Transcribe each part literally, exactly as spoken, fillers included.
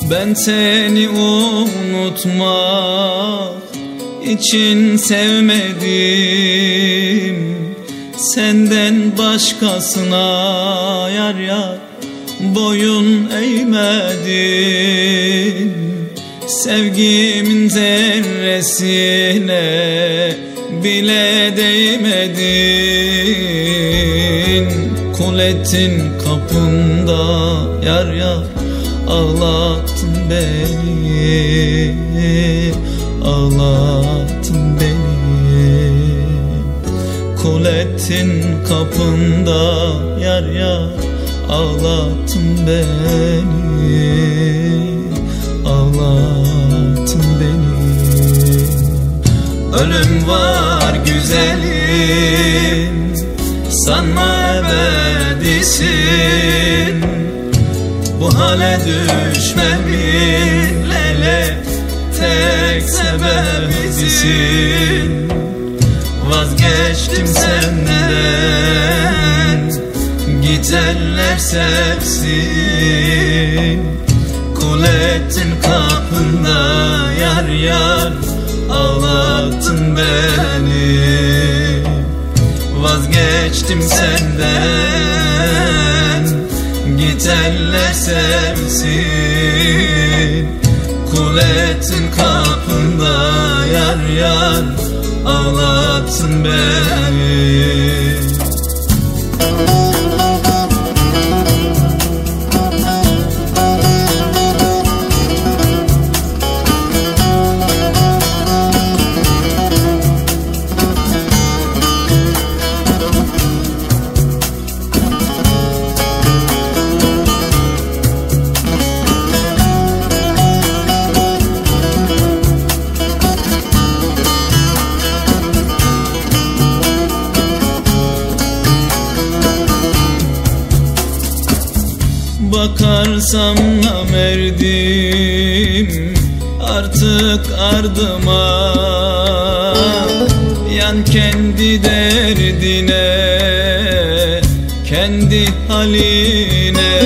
Ben seni unutmak için sevmedim, senden başkasına yar yar boyun eğmedim. Sevgimin zerresine bile değmedin. Kul ettin kapında yar yar, ağlattın beni, ağlattın beni. Kul ettin kapında yar yar, ağlattın beni, ağlattın beni. Ölüm var güzelim, sanma ebedisin. Bu hale düşmemin lele tek sebebisin. Vazgeçtim senden, git eller sevsin. Kul ettin kapında yar yar, ağlattın beni. Vazgeçtim senden, git eller sevsin. Kul ettin kapında yar yar, ağlattın beni. Bakarsam namerdim artık ardıma, yan kendi derdine, kendi haline.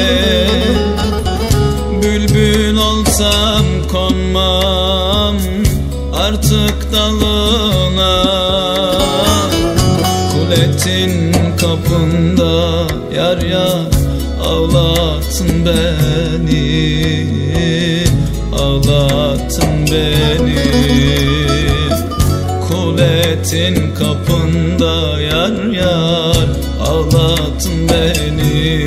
Bülbül olsam konmam artık dalına. Kul ettin kapında yar yar, ağlattın beni, ağlattın beni. Kul ettin kapında yar yar, ağlattın beni,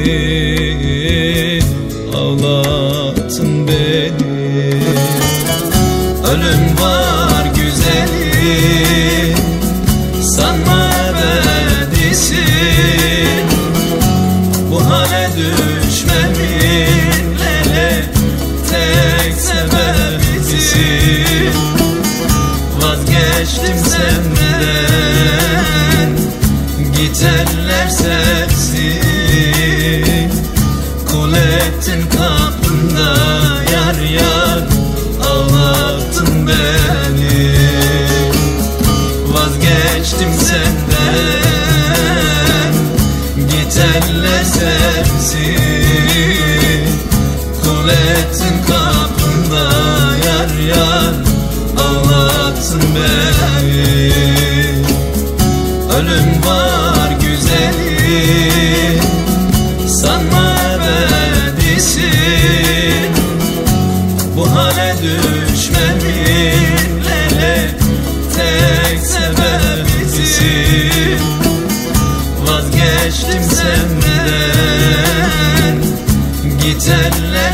ağlattın beni. Ölüm var güzelim, sanma ebedisin. Bu hale düşmemin lele tek sebebisin. Vazgeçtim senden, git eller sevsin. Kul ettin kapında yar yar, ağlattın beni. Vazgeçtim senden, git eller sevsin. Kul ettin kapında yar yar, ağlattın beni. Ölüm var güzelim, sanma ebedisin. Bu hale düşmemin lele tek sebebisin. Vazgeçtim senden, git eller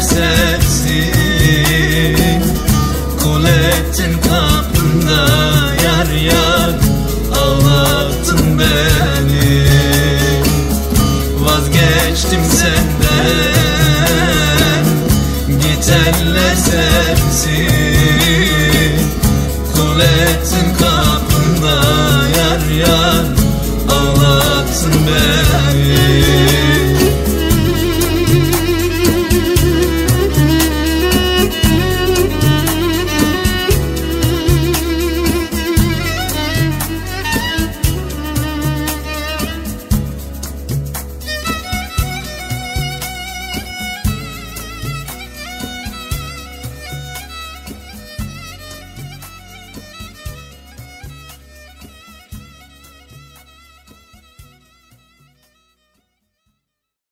sevsin. Kul ettin kapında yar yar, ağlattın beni. Vazgeçtim senden, git eller sevsin. Kul ettin kapında yar yar, ağlattın beni.